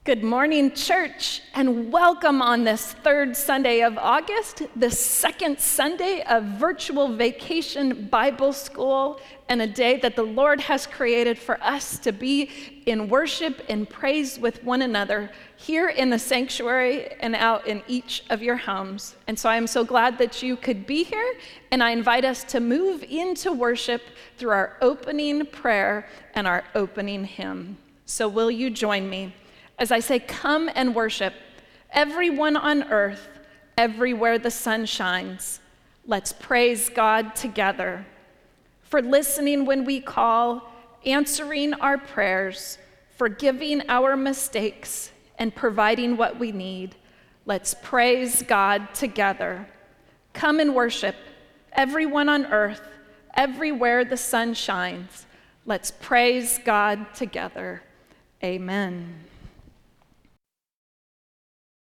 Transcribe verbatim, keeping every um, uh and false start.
Good morning, church, and welcome on this third Sunday of August, the second Sunday of virtual vacation Bible school, and a day that the Lord has created for us to be in worship and praise with one another here in the sanctuary and out in each of your homes. And so I am so glad that you could be here, and I invite us to move into worship through our opening prayer and our opening hymn. So will you join me as I say, come and worship, everyone on earth, everywhere the sun shines. Let's praise God together for listening when we call, answering our prayers, forgiving our mistakes, and providing what we need. Let's praise God together. Come and worship, everyone on earth, everywhere the sun shines. Let's praise God together. Amen.